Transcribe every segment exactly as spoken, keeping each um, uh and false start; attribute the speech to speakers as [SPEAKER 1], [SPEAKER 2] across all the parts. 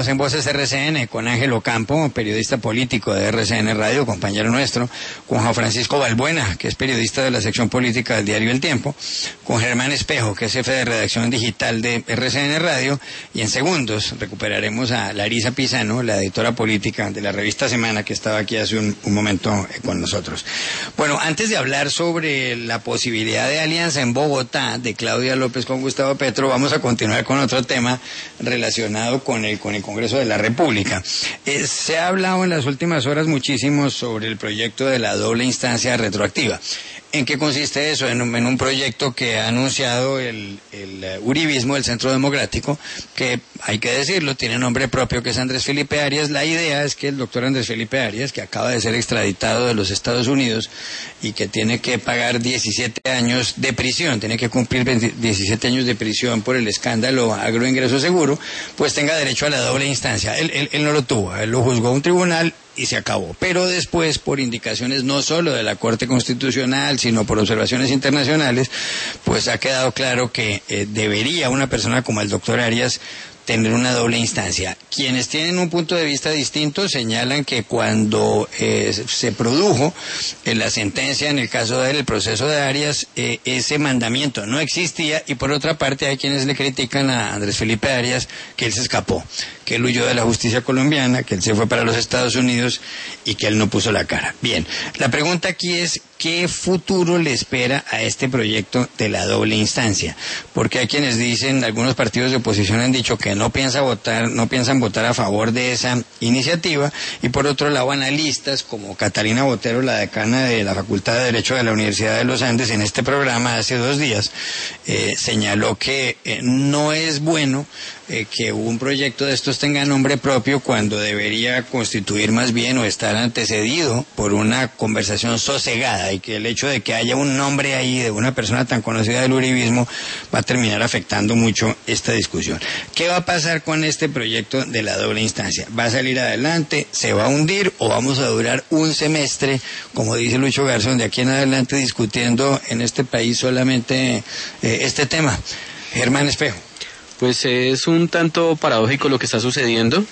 [SPEAKER 1] En Voces R C N con Ángel Ocampo, periodista político de R C N Radio, compañero nuestro, con Juan Francisco Balbuena, que es periodista de la sección política del diario El Tiempo, con Germán Espejo, que es jefe de redacción digital de R C N Radio, y en segundos recuperaremos a Larisa Pisano, la editora política de la revista Semana, que estaba aquí hace un, un momento con nosotros. Bueno, antes de hablar sobre la posibilidad de alianza en Bogotá de Claudia López con Gustavo Petro, vamos a continuar con otro tema relacionado con el, con el Congreso de la República. Eh, se ha hablado en las últimas horas muchísimo sobre el proyecto de la doble instancia retroactiva. ¿En qué consiste eso? En un, en un proyecto que ha anunciado el, el uh, uribismo, el Centro Democrático, que hay que decirlo, tiene nombre propio, que es Andrés Felipe Arias. La idea es que el doctor Andrés Felipe Arias, que acaba de ser extraditado de los Estados Unidos y que tiene que pagar diecisiete años de prisión, tiene que cumplir diecisiete años de prisión por el escándalo Agroingreso Seguro, pues tenga derecho a la doble instancia. Él, él, él no lo tuvo, él lo juzgó un tribunal y se acabó. Pero después, por indicaciones no solo de la Corte Constitucional, sino por observaciones internacionales, pues ha quedado claro que eh, debería una persona como el doctor Arias tener una doble instancia. Quienes tienen un punto de vista distinto señalan que cuando eh, se produjo eh, la sentencia en el caso del proceso de Arias, eh, ese mandamiento no existía, y por otra parte hay quienes le critican a Andrés Felipe Arias que él se escapó, que él huyó de la justicia colombiana, que él se fue para los Estados Unidos y que él no puso la cara. Bien, la pregunta aquí es, ¿qué futuro le espera a este proyecto de la doble instancia? Porque hay quienes dicen, algunos partidos de oposición han dicho que no piensa votar, no piensan votar a favor de esa iniciativa, y por otro lado analistas como Catalina Botero, la decana de la Facultad de Derecho de la Universidad de los Andes, en este programa hace dos días eh, señaló que eh, no es bueno eh, que un proyecto de estos tenga nombre propio cuando debería constituir más bien o estar antecedido por una conversación sosegada, y que el hecho de que haya un nombre ahí de una persona tan conocida del uribismo va a terminar afectando mucho esta discusión. ¿Qué va a pasar con este proyecto de la doble instancia? ¿Va a salir adelante? ¿Se va a hundir? ¿O vamos a durar un semestre, como dice Lucho Garzón, de aquí en adelante discutiendo en este país solamente eh, este tema? Germán Espejo.
[SPEAKER 2] Pues es un tanto paradójico lo que está sucediendo,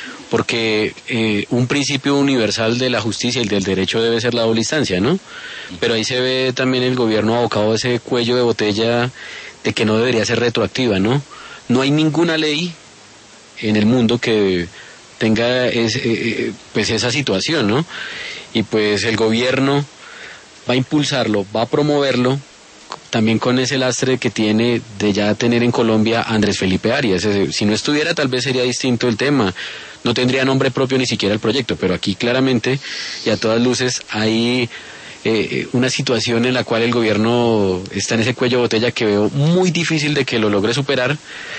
[SPEAKER 2] porque eh, un principio universal de la justicia y del derecho debe ser la doble instancia, ¿no? Pero ahí se ve también el gobierno abocado a ese cuello de botella de que no debería ser retroactiva, ¿no? No hay ninguna ley en el mundo que tenga es, eh, pues esa situación, ¿no? Y pues el gobierno va a impulsarlo, va a promoverlo, también con ese lastre que tiene de ya tener en Colombia a Andrés Felipe Arias. Si no estuviera, tal vez sería distinto el tema, no tendría nombre propio ni siquiera el proyecto, pero aquí claramente y a todas luces hay eh, una situación en la cual el gobierno está en ese cuello de botella que veo muy difícil de que lo logre superar,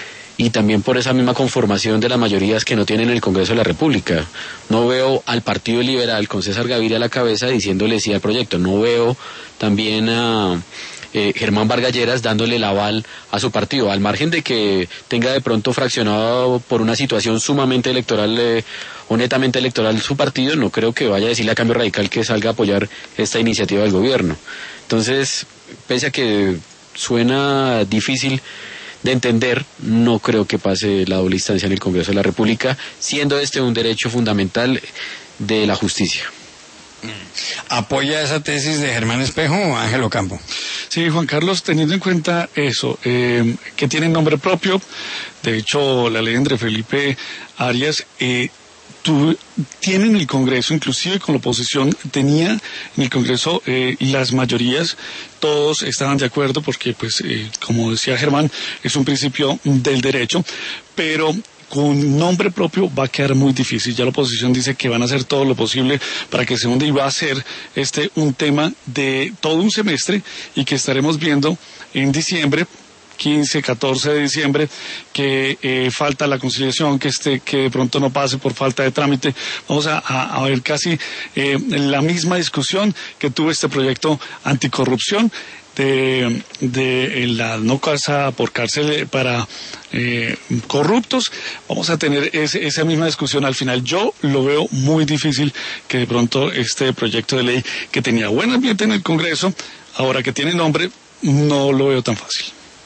[SPEAKER 2] y también por esa misma conformación de las mayorías que no tienen el Congreso de la República. No veo al Partido Liberal con César Gaviria a la cabeza diciéndole sí al proyecto, no veo también a Eh, Germán Vargas Lleras dándole el aval a su partido, al margen de que tenga de pronto fraccionado por una situación sumamente electoral eh, o netamente electoral su partido. No creo que vaya a decirle a Cambio Radical que salga a apoyar esta iniciativa del gobierno. Entonces, pese a que suena difícil de entender, no creo que pase la doble instancia en el Congreso de la República, siendo este un derecho fundamental de la justicia.
[SPEAKER 1] ¿Apoya esa tesis de Germán Espejo o Ángel Ocampo?
[SPEAKER 3] Sí, Juan Carlos, teniendo en cuenta eso, eh, que tiene nombre propio, de hecho la ley de Andrés Felipe Arias eh, tu, tiene en el Congreso, inclusive con la oposición, tenía en el Congreso eh, las mayorías, todos estaban de acuerdo porque, pues, eh, como decía Germán, es un principio del derecho, pero con nombre propio va a quedar muy difícil. Ya la oposición dice que van a hacer todo lo posible para que se hunda, y va a ser este un tema de todo un semestre, y que estaremos viendo en diciembre, quince, catorce de diciembre, que eh, falta la conciliación, que este que de pronto no pase por falta de trámite. Vamos a, a, a ver casi eh, la misma discusión que tuvo este proyecto anticorrupción de, de la no casa por cárcel para eh, corruptos. Vamos a tener ese, esa misma discusión al final. Yo lo veo muy difícil que de pronto este proyecto de ley, que tenía buen ambiente en el Congreso, ahora que tiene nombre, no lo veo tan fácil.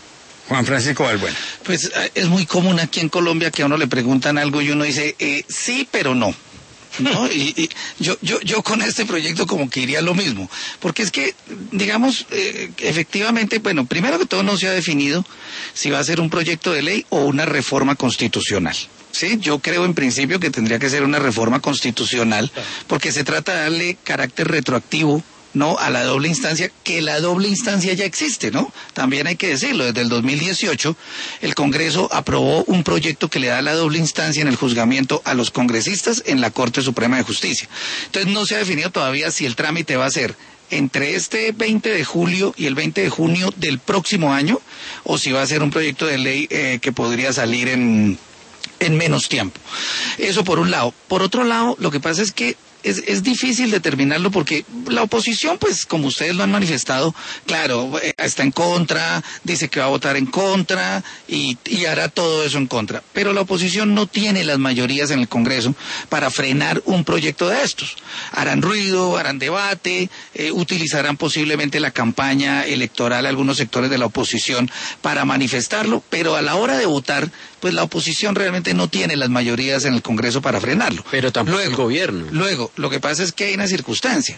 [SPEAKER 1] Juan Francisco Balbuena.
[SPEAKER 4] Pues es muy común aquí en Colombia que a uno le preguntan algo y uno dice, eh, sí, pero no. ¿No? Y, y yo, yo, yo con este proyecto como que iría lo mismo, porque es que, digamos, eh, efectivamente, bueno, primero que todo no se ha definido si va a ser un proyecto de ley o una reforma constitucional. Sí, yo creo en principio que tendría que ser una reforma constitucional, porque se trata de darle carácter retroactivo, ¿no?, a la doble instancia, que la doble instancia ya existe, ¿no? También hay que decirlo, desde el dos mil dieciocho el Congreso aprobó un proyecto que le da la doble instancia en el juzgamiento a los congresistas en la Corte Suprema de Justicia. Entonces no se ha definido todavía si el trámite va a ser entre este veinte de julio y el veinte de junio del próximo año, o si va a ser un proyecto de ley eh, que podría salir en, en menos tiempo. Eso por un lado. Por otro lado, lo que pasa es que Es, es difícil determinarlo porque la oposición, pues como ustedes lo han manifestado, claro, está en contra, dice que va a votar en contra y, y hará todo eso en contra. Pero la oposición no tiene las mayorías en el Congreso para frenar un proyecto de estos. Harán ruido, harán debate, eh, utilizarán posiblemente la campaña electoral algunos sectores de la oposición para manifestarlo, pero a la hora de votar, pues la oposición realmente no tiene las mayorías en el Congreso para frenarlo.
[SPEAKER 2] Pero tampoco
[SPEAKER 4] luego,
[SPEAKER 2] el gobierno.
[SPEAKER 4] Luego, lo que pasa es que hay una circunstancia.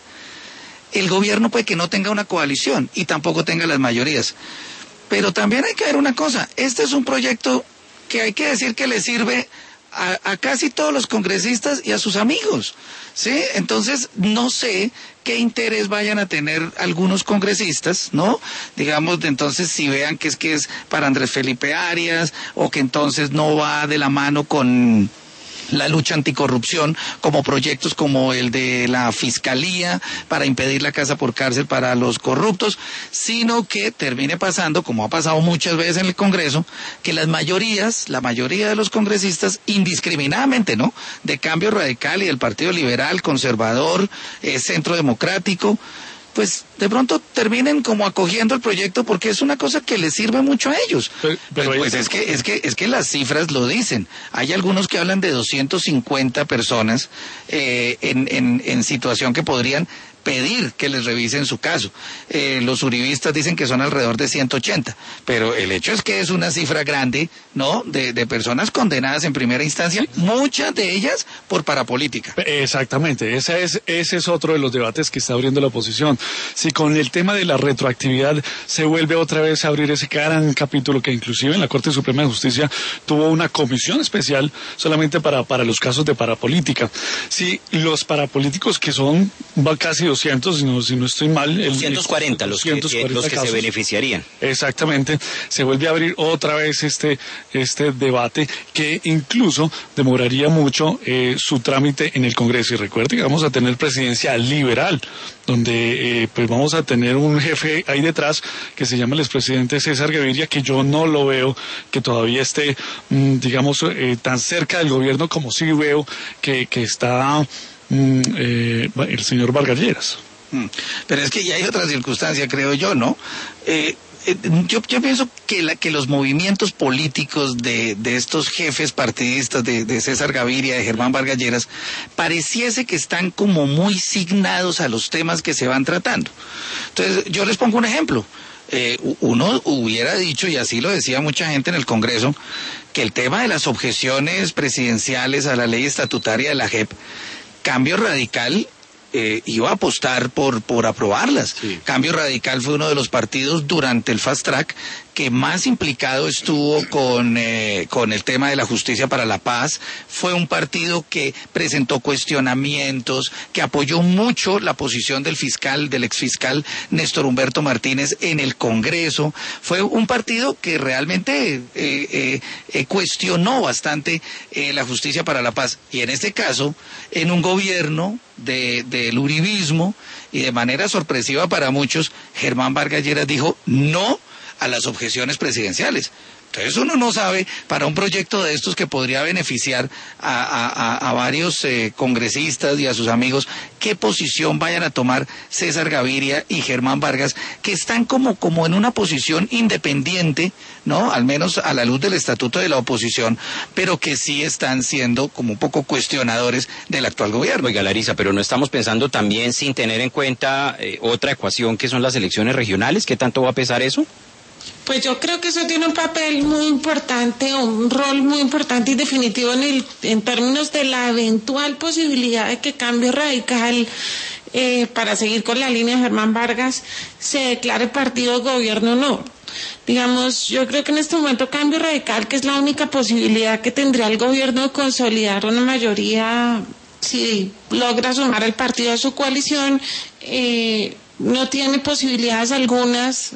[SPEAKER 4] El gobierno puede que no tenga una coalición y tampoco tenga las mayorías. Pero también hay que ver una cosa. Este es un proyecto que hay que decir que le sirve a, a casi todos los congresistas y a sus amigos, ¿sí? Entonces, no sé qué interés vayan a tener algunos congresistas, ¿no? Digamos, de entonces si vean que es que es para Andrés Felipe Arias, o que entonces no va de la mano con la lucha anticorrupción, como proyectos como el de la Fiscalía para impedir la casa por cárcel para los corruptos, sino que termine pasando, como ha pasado muchas veces en el Congreso, que las mayorías, la mayoría de los congresistas, indiscriminadamente, ¿no?, de Cambio Radical y del Partido Liberal, Conservador, eh, Centro Democrático, pues de pronto terminen como acogiendo el proyecto porque es una cosa que les sirve mucho a ellos. Pero, pero pues, pues es que es que es que las cifras lo dicen. Hay algunos que hablan de doscientas cincuenta personas eh, en, en, en situación que podrían pedir que les revisen su caso. Eh, los uribistas dicen que son alrededor de ciento ochenta, pero el hecho es que es una cifra grande, ¿no?, de, de personas condenadas en primera instancia, muchas de ellas por parapolítica.
[SPEAKER 3] Exactamente, ese es, ese es otro de los debates que está abriendo la oposición. Si con el tema de la retroactividad se vuelve otra vez a abrir ese gran capítulo que inclusive en la Corte Suprema de Justicia tuvo una comisión especial solamente para, para los casos de parapolítica. Si los parapolíticos, que son casi doscientos, si no, si no estoy mal. El,
[SPEAKER 5] doscientos cuarenta, los que, los que se beneficiarían.
[SPEAKER 3] Exactamente. Se vuelve a abrir otra vez este, este debate que incluso demoraría mucho eh, su trámite en el Congreso. Y recuerde que vamos a tener presidencia liberal, donde eh, pues vamos a tener un jefe ahí detrás que se llama el expresidente César Gaviria, que yo no lo veo que todavía esté, mmm, digamos, eh, tan cerca del gobierno como sí veo que, que está Eh, el señor Vargas Lleras.
[SPEAKER 4] Pero es que ya hay otra circunstancia, creo yo, ¿no? Eh, eh, yo, yo pienso que, la, que los movimientos políticos de, de estos jefes partidistas, de, de César Gaviria, de Germán Vargas Lleras, pareciese que están como muy signados a los temas que se van tratando. Entonces, yo les pongo un ejemplo. Eh, uno hubiera dicho, y así lo decía mucha gente en el Congreso, que el tema de las objeciones presidenciales a la ley estatutaria de la J E P, Cambio Radical eh, iba a apostar por, por aprobarlas. Sí. Cambio Radical fue uno de los partidos durante el Fast Track que más implicado estuvo con, eh, con el tema de la justicia para la paz. Fue un partido que presentó cuestionamientos, que apoyó mucho la posición del fiscal, del exfiscal Néstor Humberto Martínez en el Congreso. Fue un partido que realmente eh, eh, eh, cuestionó bastante eh, la justicia para la paz. Y en este caso, en un gobierno de, del uribismo, y de manera sorpresiva para muchos, Germán Vargas Lleras dijo no a las objeciones presidenciales. Entonces uno no sabe, para un proyecto de estos que podría beneficiar a, a, a varios eh, congresistas y a sus amigos, qué posición vayan a tomar César Gaviria y Germán Vargas, que están como, como en una posición independiente, ¿no?, al menos a la luz del estatuto de la oposición, pero que sí están siendo como un poco cuestionadores del actual gobierno.
[SPEAKER 5] Oiga, Larissa, pero no estamos pensando también sin tener en cuenta eh, otra ecuación que son las elecciones regionales. ¿Qué tanto va a pesar eso?
[SPEAKER 6] Pues yo creo que eso tiene un papel muy importante, un rol muy importante y definitivo en, el, en términos de la eventual posibilidad de que Cambio Radical, eh, para seguir con la línea de Germán Vargas, se declare partido de gobierno o no. Digamos, yo creo que en este momento Cambio Radical, que es la única posibilidad que tendría el gobierno de consolidar una mayoría, si logra sumar el partido a su coalición, eh, no tiene posibilidades algunas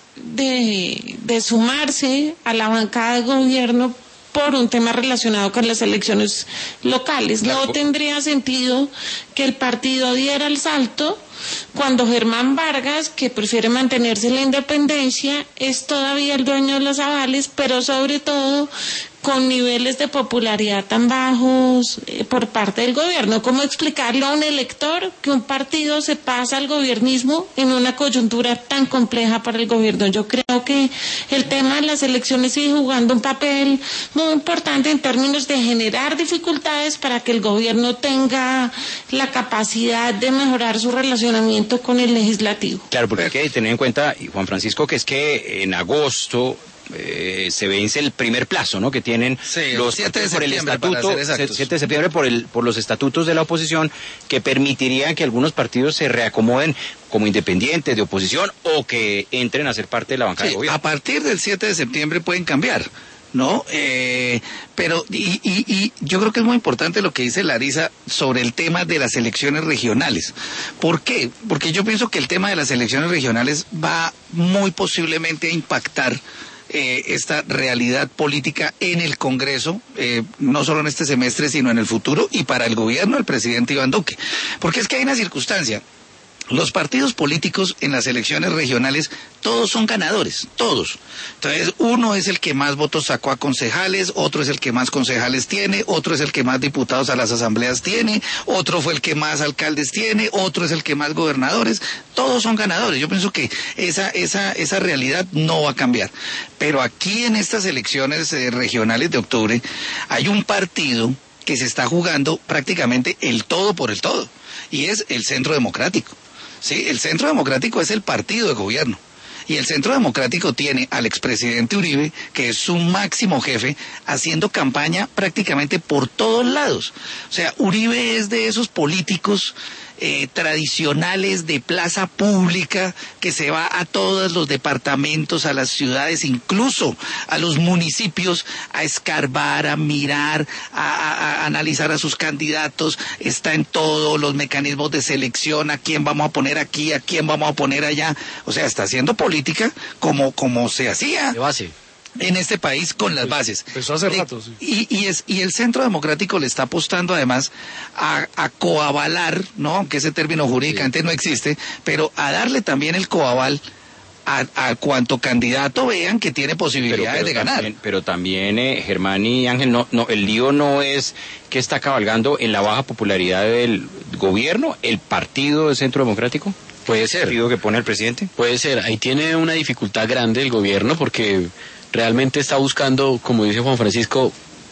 [SPEAKER 6] de, de sumarse a la bancada de gobierno por un tema relacionado con las elecciones locales. No tendría sentido que el partido diera el salto cuando Germán Vargas, que prefiere mantenerse en la independencia, es todavía el dueño de los avales, pero sobre todo con niveles de popularidad tan bajos eh, por parte del gobierno. ¿Cómo explicarle a un elector que un partido se pasa al gobiernismo en una coyuntura tan compleja para el gobierno? Yo creo que el tema de las elecciones sigue jugando un papel muy importante en términos de generar dificultades para que el gobierno tenga la capacidad de mejorar su relacionamiento con el legislativo.
[SPEAKER 5] Claro, porque hay que tener en cuenta, Juan Francisco, que es que en agosto Eh, se vence el primer plazo, ¿no? Que tienen
[SPEAKER 4] sí,
[SPEAKER 5] los
[SPEAKER 4] siete de
[SPEAKER 5] por el
[SPEAKER 4] estatuto,
[SPEAKER 5] siete de septiembre por el por los estatutos de la oposición, que permitirían que algunos partidos se reacomoden como independientes de oposición o que entren a ser parte de la bancada
[SPEAKER 4] sí,
[SPEAKER 5] de gobierno.
[SPEAKER 4] A partir del siete de septiembre pueden cambiar, ¿no? Eh, pero y, y, y yo creo que es muy importante lo que dice Larisa sobre el tema de las elecciones regionales. ¿Por qué? Porque yo pienso que el tema de las elecciones regionales va muy posiblemente a impactar Eh, esta realidad política en el Congreso, eh, no solo en este semestre, sino en el futuro, y para el gobierno del presidente Iván Duque. Porque es que hay una circunstancia. Los partidos políticos en las elecciones regionales, todos son ganadores, todos. Entonces, uno es el que más votos sacó a concejales, otro es el que más concejales tiene, otro es el que más diputados a las asambleas tiene, otro fue el que más alcaldes tiene, otro es el que más gobernadores, todos son ganadores. Yo pienso que esa, esa, esa realidad no va a cambiar. Pero aquí en estas elecciones eh, regionales de octubre, hay un partido que se está jugando prácticamente el todo por el todo, y es el Centro Democrático. Sí, el Centro Democrático es el partido de gobierno. Y el Centro Democrático tiene al expresidente Uribe, que es su máximo jefe, haciendo campaña prácticamente por todos lados. O sea, Uribe es de esos políticos eh, tradicionales de plaza pública, que se va a todos los departamentos, a las ciudades, incluso a los municipios, a escarbar, a mirar, a, a, a analizar a sus candidatos. Está en todos los mecanismos de selección, a quién vamos a poner aquí, a quién vamos a poner allá. O sea, está haciendo política como, como se hacía
[SPEAKER 2] de base
[SPEAKER 4] en este país, con las bases.
[SPEAKER 3] Empezó hace rato, sí.
[SPEAKER 4] Y, y, es, y el Centro Democrático le está apostando además a, a coavalar, ¿no? Aunque ese término jurídicamente sí. no existe, pero a darle también el coaval a, a cuanto candidato vean que tiene posibilidades
[SPEAKER 5] pero, pero
[SPEAKER 4] de ganar.
[SPEAKER 5] También, pero también, eh, Germán y Ángel, no, no, el lío no es que está cabalgando en la baja popularidad del gobierno, el partido del Centro Democrático.
[SPEAKER 2] Puede ser.
[SPEAKER 5] ¿El partido que pone el presidente?
[SPEAKER 2] Puede ser. Ahí tiene una dificultad grande el gobierno porque realmente está buscando, como dice Juan Francisco,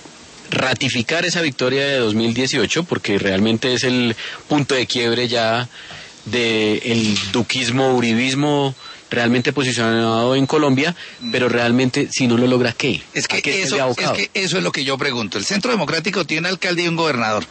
[SPEAKER 2] ratificar esa victoria de dos mil dieciocho, porque realmente es el punto de quiebre ya del duquismo, uribismo realmente posicionado en Colombia, pero realmente si no lo logra, ¿qué?
[SPEAKER 4] Es que, eso, es que eso es lo que yo pregunto. El Centro Democrático tiene un alcalde y un gobernador.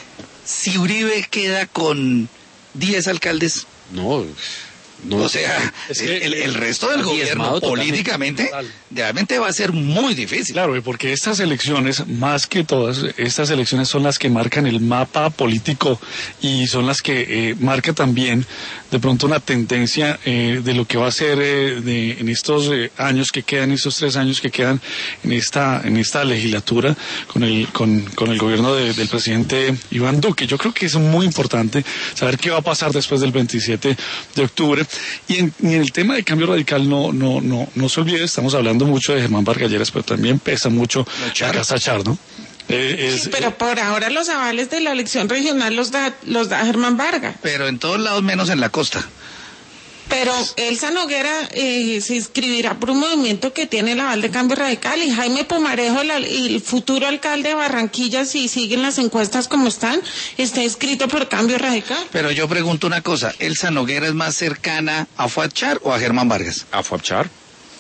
[SPEAKER 4] Si Uribe queda con diez alcaldes...
[SPEAKER 2] No... No,
[SPEAKER 4] o sea, es que el, el resto del gobierno políticamente realmente va a ser muy difícil.
[SPEAKER 3] Claro, porque estas elecciones, más que todas, estas elecciones son las que marcan el mapa político y son las que eh, marca también de pronto una tendencia eh, de lo que va a ser eh, de, en estos eh, años que quedan, estos tres años que quedan en esta en esta legislatura con el con, con el gobierno de, del presidente Iván Duque. Yo creo que es muy importante saber qué va a pasar después del veintisiete de octubre. Y en, y en el tema de Cambio Radical no no no no se olvide, estamos hablando mucho de Germán Vargas Lleras, pero también pesa mucho la Casa Char, ¿no?
[SPEAKER 6] Eh, es, sí, pero por ahora los avales de la elección regional los da los da Germán Vargas.
[SPEAKER 4] Pero en todos lados menos en la costa.
[SPEAKER 6] Pero Elsa Noguera eh, se inscribirá por un movimiento que tiene el aval de Cambio Radical, y Jaime Pumarejo, la, el futuro alcalde de Barranquilla, si siguen las encuestas como están, está inscrito por Cambio Radical.
[SPEAKER 4] Pero yo pregunto una cosa, ¿Elsa Noguera es más cercana a Fuad Char o a Germán Vargas?
[SPEAKER 5] A Fuad Char.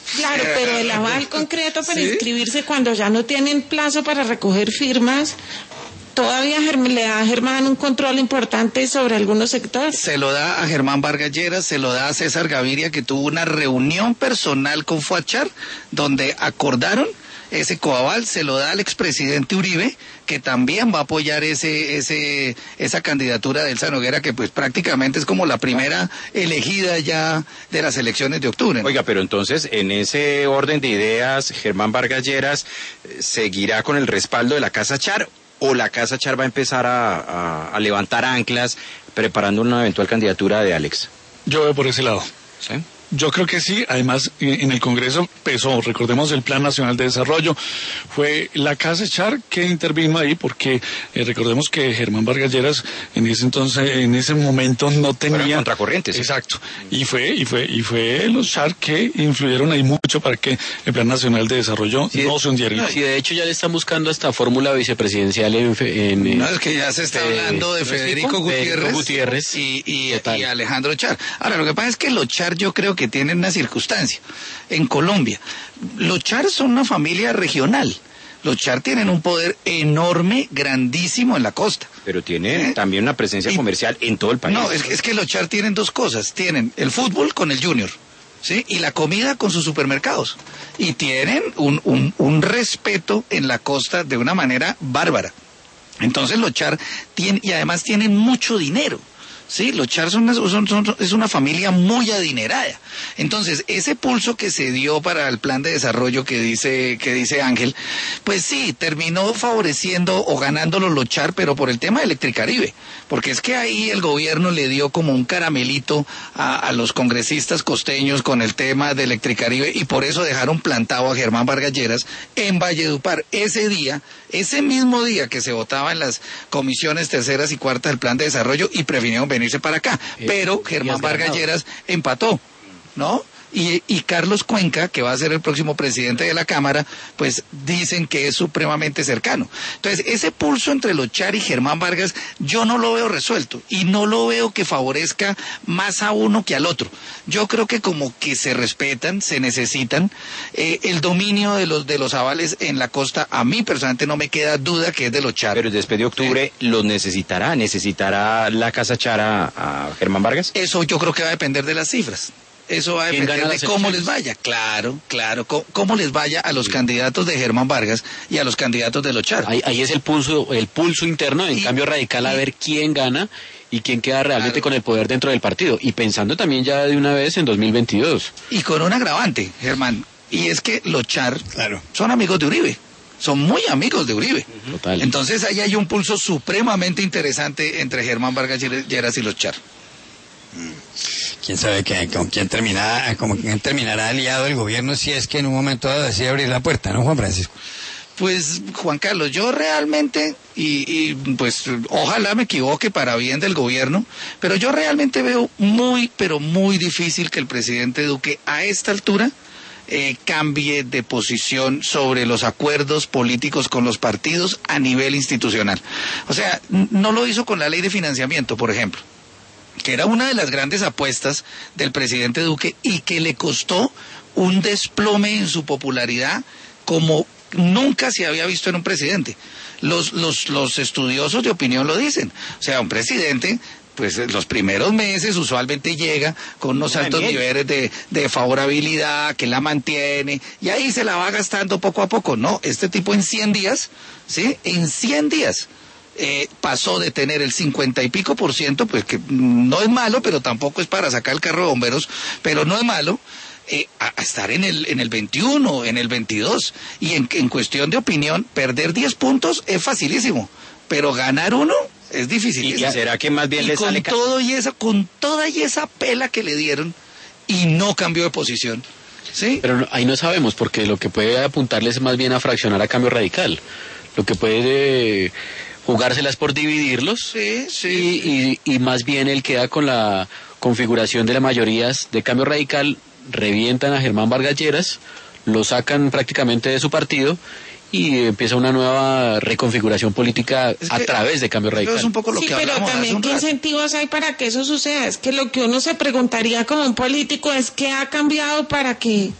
[SPEAKER 6] Claro, pero el aval concreto para
[SPEAKER 4] ¿Sí?
[SPEAKER 6] inscribirse cuando ya no tienen plazo para recoger firmas, todavía Germ- le da a Germán un control importante sobre algunos sectores.
[SPEAKER 4] Se lo da a Germán Vargas Lleras, se lo da a César Gaviria, que tuvo una reunión personal con Fuachar, donde acordaron ese coaval, se lo da al expresidente Uribe, que también va a apoyar ese, ese, esa candidatura de Elsa Noguera, que pues prácticamente es como la primera elegida ya de las elecciones de octubre, ¿no?
[SPEAKER 5] Oiga, pero entonces, en ese orden de ideas, Germán Vargas Lleras eh, seguirá con el respaldo de la Casa Char, o la Casa Char va a empezar a, a, a levantar anclas preparando una eventual candidatura de Alex.
[SPEAKER 3] Yo veo por ese lado.
[SPEAKER 5] ¿Sí?
[SPEAKER 3] Yo creo que sí, además en el Congreso pesó, recordemos el Plan Nacional de Desarrollo, fue la Casa Char que intervino ahí porque eh, recordemos que Germán Vargas Lleras en ese entonces, en ese momento no tenía...
[SPEAKER 5] Fueron contracorrientes. ¿Sí?
[SPEAKER 3] Exacto, y fue, y fue, y fue los Char que influyeron ahí mucho para que el Plan Nacional de Desarrollo
[SPEAKER 2] Sí,
[SPEAKER 3] no se hundiera.
[SPEAKER 2] Sí, de hecho ya le están buscando hasta fórmula vicepresidencial en... fe- en eh,
[SPEAKER 4] No, es que ya se está
[SPEAKER 2] eh,
[SPEAKER 4] hablando de
[SPEAKER 2] ¿no es
[SPEAKER 4] Federico
[SPEAKER 2] tipo?
[SPEAKER 4] Gutiérrez,
[SPEAKER 2] Federico Gutiérrez.
[SPEAKER 4] y, y,
[SPEAKER 2] Total.
[SPEAKER 4] y Alejandro Char. Ahora, lo que pasa es que los Char yo creo que tienen una circunstancia. En Colombia, los Char son una familia regional. Los Char tienen un poder enorme, grandísimo en la costa.
[SPEAKER 5] Pero tiene
[SPEAKER 4] ¿Eh?
[SPEAKER 5] también una presencia
[SPEAKER 4] Y-
[SPEAKER 5] comercial en todo el país.
[SPEAKER 4] No, es, que- es que los Char tienen dos cosas. Tienen el fútbol con el Junior, ¿sí? Y la comida con sus supermercados. Y tienen un, un, un respeto en la costa de una manera bárbara. Entonces los Char tienen, y además tienen mucho dinero. Sí, los Char son una, son- son- es una familia muy adinerada. Entonces, ese pulso que se dio para el plan de desarrollo que dice, que dice Ángel, pues sí, terminó favoreciendo o ganándolo los Char, pero por el tema de Electricaribe. Porque es que ahí el gobierno le dio como un caramelito a, a los congresistas costeños con el tema de Electricaribe y por eso dejaron plantado a Germán Vargas Lleras en Valledupar. Ese día, ese mismo día que se votaba en las comisiones terceras y cuartas del plan de desarrollo y prefirieron venirse para acá.
[SPEAKER 2] Eh,
[SPEAKER 4] Pero
[SPEAKER 2] y
[SPEAKER 4] Germán
[SPEAKER 2] has
[SPEAKER 4] Vargas
[SPEAKER 2] ganado.
[SPEAKER 4] Lleras empató, ¿no? Y, y Carlos Cuenca, que va a ser el próximo presidente de la Cámara, pues dicen que es supremamente cercano. Entonces, ese pulso entre los Char y Germán Vargas, yo no lo veo resuelto y no lo veo que favorezca más a uno que al otro. Yo creo que como que se respetan, se necesitan. Eh, el dominio de los, de los avales en la costa, a mí personalmente no me queda duda que es de los Char.
[SPEAKER 5] Pero después de octubre los necesitará, necesitará la Casa Char a, a Germán Vargas.
[SPEAKER 4] Eso yo creo que va a depender de las cifras. Eso va a
[SPEAKER 2] ¿Quién
[SPEAKER 4] depender
[SPEAKER 2] gana
[SPEAKER 4] de
[SPEAKER 2] las
[SPEAKER 4] cómo
[SPEAKER 2] elecciones?
[SPEAKER 4] les vaya. Claro, claro. Cómo, cómo les vaya a los candidatos de Germán Vargas y a los candidatos de los Char.
[SPEAKER 2] Ahí, ahí es el pulso, el pulso interno, en
[SPEAKER 4] Y-
[SPEAKER 2] cambio radical a
[SPEAKER 4] y-
[SPEAKER 2] ver quién gana y quién queda realmente
[SPEAKER 4] Claro.
[SPEAKER 2] con el poder dentro del partido. Y pensando también ya de una vez en dos mil veintidós.
[SPEAKER 4] Y con un agravante, Germán. Y es que los Char
[SPEAKER 1] Claro.
[SPEAKER 4] son amigos de Uribe. Son muy amigos de Uribe.
[SPEAKER 2] Total.
[SPEAKER 4] Entonces ahí hay un pulso supremamente interesante entre Germán Vargas Lleras y los Char.
[SPEAKER 1] Quién sabe que, con quién terminará, con quién terminará aliado el gobierno si es que en un momento dado decide abrir la puerta, ¿no, Juan Francisco?
[SPEAKER 4] Pues, Juan Carlos, yo realmente, y, y pues ojalá me equivoque para bien del gobierno, pero yo realmente veo muy, pero muy difícil que el presidente Duque a esta altura eh, cambie de posición sobre los acuerdos políticos con los partidos a nivel institucional. O sea, n- no lo hizo con la ley de financiamiento, por ejemplo, que era una de las grandes apuestas del presidente Duque y que le costó un desplome en su popularidad como nunca se había visto en un presidente. Los, los, los estudiosos de opinión lo dicen. O sea, un presidente, pues los primeros meses usualmente llega con unos altos niveles de, de favorabilidad, que la mantiene, y ahí se la va gastando poco a poco. No, este tipo en cien días, ¿sí? En cien días. Eh, pasó de tener el cincuenta y pico por ciento, pues que no es malo, pero tampoco es para sacar el carro de bomberos, pero no es malo, eh, a, a estar en el, en el veintiuno, en el veintidós. Y en, en cuestión de opinión, perder diez puntos es facilísimo, pero ganar uno es difícil.
[SPEAKER 5] ¿Y será que más bien
[SPEAKER 4] y
[SPEAKER 5] le
[SPEAKER 4] con
[SPEAKER 5] sale ca-
[SPEAKER 4] todo y esa, con toda y esa pela que le dieron, y no cambió de posición, ¿sí?
[SPEAKER 2] Pero no- ahí no sabemos, porque lo que puede apuntarles es más bien a fraccionar a cambio radical. Lo que puede eh, jugárselas por dividirlos.
[SPEAKER 4] Sí, sí.
[SPEAKER 2] Y, y, y más bien él queda con la configuración de las mayorías de cambio radical, revientan a Germán Vargas Lleras, lo sacan prácticamente de su partido y empieza una nueva reconfiguración política
[SPEAKER 4] Es
[SPEAKER 2] a
[SPEAKER 4] que
[SPEAKER 2] través de cambio
[SPEAKER 4] eso
[SPEAKER 2] radical.
[SPEAKER 4] es un poco lo
[SPEAKER 6] Sí,
[SPEAKER 4] que
[SPEAKER 6] pero
[SPEAKER 4] hablamos hace
[SPEAKER 6] también
[SPEAKER 4] un
[SPEAKER 6] qué
[SPEAKER 4] rato.
[SPEAKER 6] incentivos hay para que eso suceda. Es que lo que uno se preguntaría como un político es qué ha cambiado para que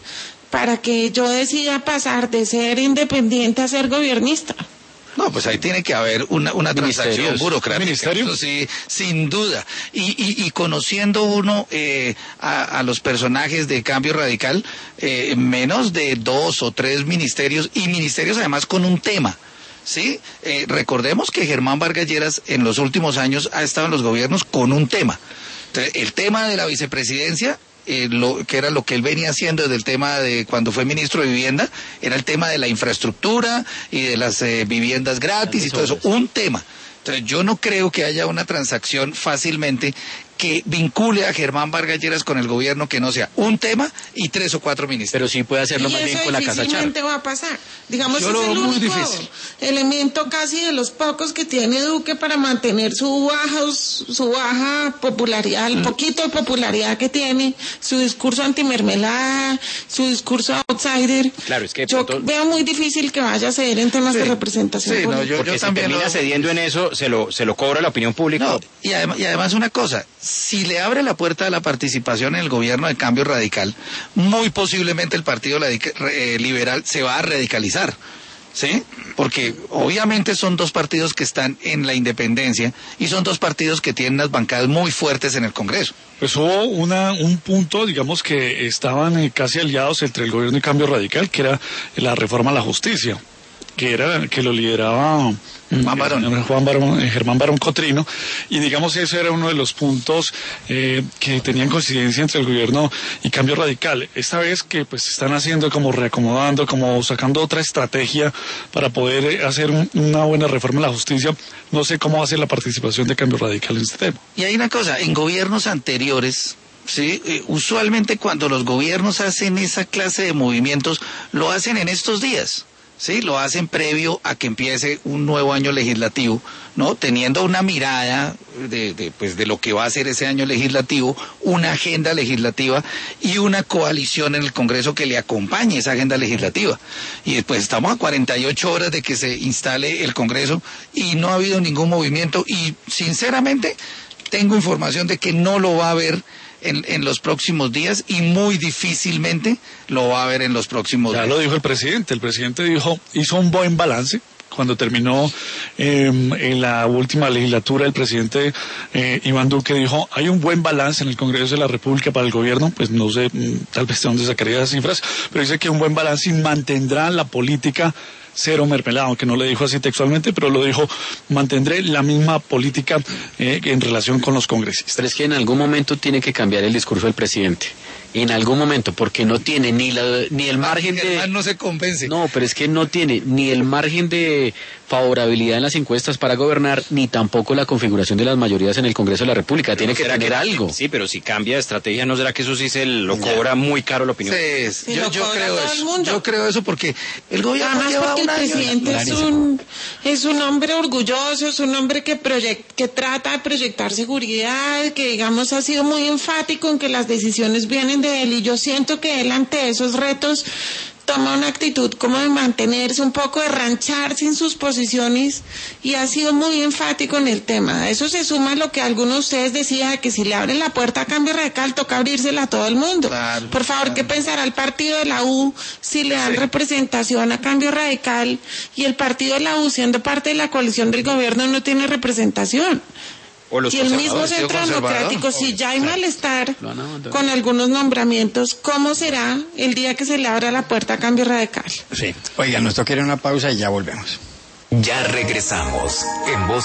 [SPEAKER 6] para que yo decida pasar de ser independiente a ser gobernista.
[SPEAKER 4] No, pues ahí tiene que haber una, una transacción burocrática.
[SPEAKER 3] ¿Ministerio?
[SPEAKER 4] Eso sí, sin duda. Y, y, y conociendo uno eh, a, a los personajes de Cambio Radical, eh, menos de dos o tres ministerios, y ministerios además con un tema. Sí, eh, recordemos que Germán Vargas Lleras en los últimos años ha estado en los gobiernos con un tema. Entonces, el tema de la vicepresidencia, eh, lo, que era lo que él venía haciendo desde el tema de cuando fue ministro de Vivienda, era el tema de la infraestructura y de las eh, viviendas gratis y todo eso, un tema. Entonces yo no creo que haya una transacción fácilmente que vincule a Germán Vargas Lleras con el gobierno que no sea un tema y tres o cuatro ministerios.
[SPEAKER 2] Pero sí puede hacerlo
[SPEAKER 6] Y
[SPEAKER 2] más bien
[SPEAKER 6] eso
[SPEAKER 2] con la Casa Char.
[SPEAKER 6] difícilmente va a pasar. Digamos,
[SPEAKER 4] Yo
[SPEAKER 6] es
[SPEAKER 4] lo
[SPEAKER 6] el
[SPEAKER 4] veo muy
[SPEAKER 6] único
[SPEAKER 4] difícil.
[SPEAKER 6] elemento casi de los pocos que tiene Duque para mantener su baja, su baja popularidad, el poquito de popularidad que tiene, su discurso antimermelada, su discurso outsider.
[SPEAKER 2] Claro, es que
[SPEAKER 6] yo
[SPEAKER 2] pronto-
[SPEAKER 6] veo muy difícil que vaya a ceder en temas
[SPEAKER 4] Sí.
[SPEAKER 6] de representación
[SPEAKER 4] Sí, no,
[SPEAKER 6] política.
[SPEAKER 4] yo-
[SPEAKER 5] Porque si
[SPEAKER 4] también
[SPEAKER 5] termina
[SPEAKER 4] lo-
[SPEAKER 5] cediendo en eso, se lo, se lo cobra la opinión pública.
[SPEAKER 4] No, y además, y además una cosa, si le abre la puerta a la participación en el gobierno de Cambio Radical, muy posiblemente el Partido Radica- eh, Liberal se va a radicalizar, ¿sí? Porque obviamente son dos partidos que están en la independencia y son dos partidos que tienen unas bancadas muy fuertes en el Congreso.
[SPEAKER 3] Pues hubo una, un punto, digamos, que estaban eh, casi aliados entre el gobierno y Cambio Radical, que era la reforma a la justicia, que era que lo lideraba
[SPEAKER 4] Juan Barón.
[SPEAKER 3] eh, Juan Barón, eh, Germán Barón Cotrino, y digamos ese era uno de los puntos eh, que tenían coincidencia entre el gobierno y Cambio Radical. Esta vez que pues están haciendo como reacomodando, como sacando otra estrategia para poder eh, hacer un- una buena reforma a la justicia, no sé cómo va a ser la participación de Cambio Radical en este tema.
[SPEAKER 4] Y hay una cosa, en gobiernos anteriores, sí, eh, usualmente cuando los gobiernos hacen esa clase de movimientos, lo hacen en estos días. Sí, lo hacen previo a que empiece un nuevo año legislativo, ¿no? Teniendo una mirada de, de, pues, de lo que va a ser ese año legislativo, una agenda legislativa y una coalición en el Congreso que le acompañe esa agenda legislativa. Y después estamos a cuarenta y ocho horas de que se instale el Congreso y no ha habido ningún movimiento y sinceramente tengo información de que no lo va a haber en, en los próximos días y muy difícilmente lo va a haber en los próximos
[SPEAKER 3] Ya
[SPEAKER 4] días.
[SPEAKER 3] lo dijo el presidente. El presidente dijo, hizo un buen balance. Cuando terminó eh, en la última legislatura, el presidente eh, Iván Duque dijo, hay un buen balance en el Congreso de la República para el gobierno, pues no sé, mm, tal vez de dónde sacaría esas cifras, pero dice que un buen balance y mantendrá la política cero mermelada, aunque no le dijo así textualmente, pero lo dijo, mantendré la misma política eh, en relación con los congresistas.
[SPEAKER 2] Pero es que en algún momento tiene que cambiar el discurso del presidente. En algún momento, porque no tiene ni la ni el margen de...
[SPEAKER 4] Germán no se convence.
[SPEAKER 2] No, pero es que no tiene ni el margen de favorabilidad en las encuestas para gobernar, ni tampoco la configuración de las mayorías en el Congreso de la República. Tiene que
[SPEAKER 5] ¿Será
[SPEAKER 2] tener
[SPEAKER 5] que-
[SPEAKER 2] algo.
[SPEAKER 5] Sí, pero si cambia de estrategia, ¿no será que eso sí se lo cobra muy caro la opinión?
[SPEAKER 4] Sí,
[SPEAKER 6] Sí,
[SPEAKER 4] yo,
[SPEAKER 6] lo
[SPEAKER 4] yo
[SPEAKER 6] cobra
[SPEAKER 4] creo
[SPEAKER 6] todo el
[SPEAKER 4] eso.
[SPEAKER 6] mundo.
[SPEAKER 4] Yo creo eso porque el gobierno
[SPEAKER 6] Además
[SPEAKER 4] lleva
[SPEAKER 6] porque
[SPEAKER 4] un
[SPEAKER 6] el
[SPEAKER 4] año.
[SPEAKER 6] presidente es
[SPEAKER 4] Clarísimo.
[SPEAKER 6] un, es un hombre orgulloso, es un hombre que, proyec- que trata de proyectar seguridad, que digamos ha sido muy enfático en que las decisiones vienen de él y yo siento que él ante esos retos toma una actitud como de mantenerse un poco, de rancharse en sus posiciones y ha sido muy enfático en el tema. A eso se suma lo que algunos de ustedes decían, que si le abren la puerta a Cambio Radical toca abrírsela a todo el mundo.
[SPEAKER 4] Claro,
[SPEAKER 6] Por favor,
[SPEAKER 4] claro.
[SPEAKER 6] ¿qué pensará el partido de la U si le dan representación a Cambio Radical y el partido de la U, siendo parte de la coalición del gobierno, no tiene representación?
[SPEAKER 5] O los
[SPEAKER 6] Y el mismo
[SPEAKER 5] conservadores.
[SPEAKER 6] centro
[SPEAKER 4] conservador,
[SPEAKER 6] democrático, si ya hay malestar
[SPEAKER 2] Lo han abandonado.
[SPEAKER 6] con algunos nombramientos, ¿cómo será el día que se le abra la puerta a Cambio Radical?
[SPEAKER 1] Sí. Oiga, nos toca ir a una pausa y ya volvemos.
[SPEAKER 7] Ya regresamos en Voz